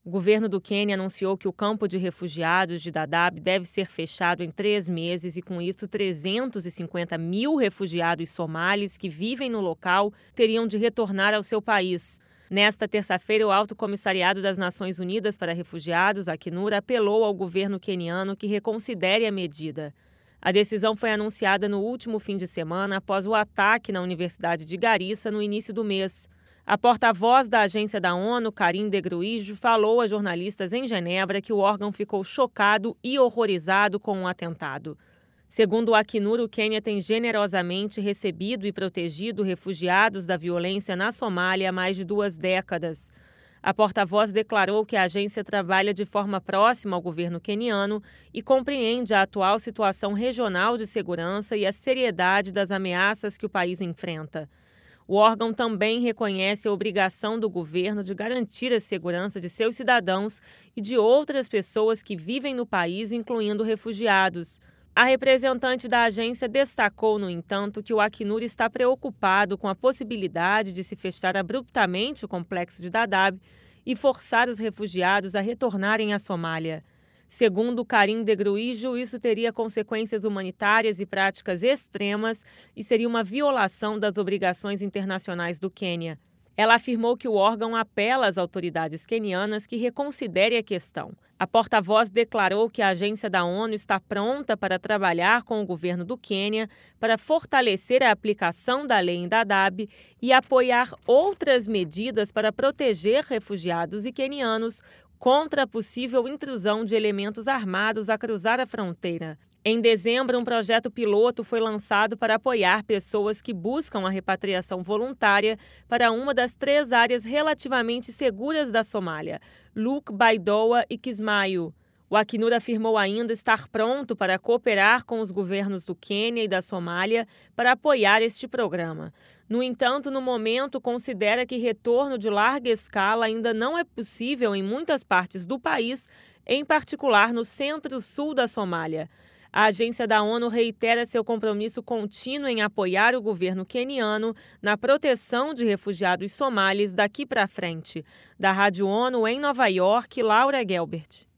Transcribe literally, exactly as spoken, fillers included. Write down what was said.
O governo do Quênia anunciou que o campo de refugiados de Dadaab deve ser fechado em três meses e, com isso, trezentos e cinquenta mil refugiados somalis que vivem no local teriam de retornar ao seu país. Nesta terça-feira, o Alto Comissariado das Nações Unidas para Refugiados, Acnur, apelou ao governo queniano que reconsidere a medida. A decisão foi anunciada no último fim de semana após o ataque na Universidade de Garissa no início do mês. A porta-voz da agência da ONU, Karim Degruijo, falou a jornalistas em Genebra que o órgão ficou chocado e horrorizado com o atentado. Segundo o Acnur, o Quênia tem generosamente recebido e protegido refugiados da violência na Somália há mais de duas décadas. A porta-voz declarou que a agência trabalha de forma próxima ao governo queniano e compreende a atual situação regional de segurança e a seriedade das ameaças que o país enfrenta. O órgão também reconhece a obrigação do governo de garantir a segurança de seus cidadãos e de outras pessoas que vivem no país, incluindo refugiados. A representante da agência destacou, no entanto, que o Acnur está preocupado com a possibilidade de se fechar abruptamente o complexo de Dadaab e forçar os refugiados a retornarem à Somália. Segundo Karim Degruijo, isso teria consequências humanitárias e práticas extremas e seria uma violação das obrigações internacionais do Quênia. Ela afirmou que o órgão apela às autoridades quenianas que reconsiderem a questão. A porta-voz declarou que a agência da ONU está pronta para trabalhar com o governo do Quênia para fortalecer a aplicação da lei em Dadaab e apoiar outras medidas para proteger refugiados e quenianos contra a possível intrusão de elementos armados a cruzar a fronteira. Em dezembro, um projeto piloto foi lançado para apoiar pessoas que buscam a repatriação voluntária para uma das três áreas relativamente seguras da Somália, Luque, Baidoa e Kismayo. O Acnur afirmou ainda estar pronto para cooperar com os governos do Quênia e da Somália para apoiar este programa. No entanto, no momento, considera que retorno de larga escala ainda não é possível em muitas partes do país, em particular no centro-sul da Somália. A agência da ONU reitera seu compromisso contínuo em apoiar o governo queniano na proteção de refugiados somalis daqui para frente. Da Rádio ONU em Nova York, Laura Gelbert.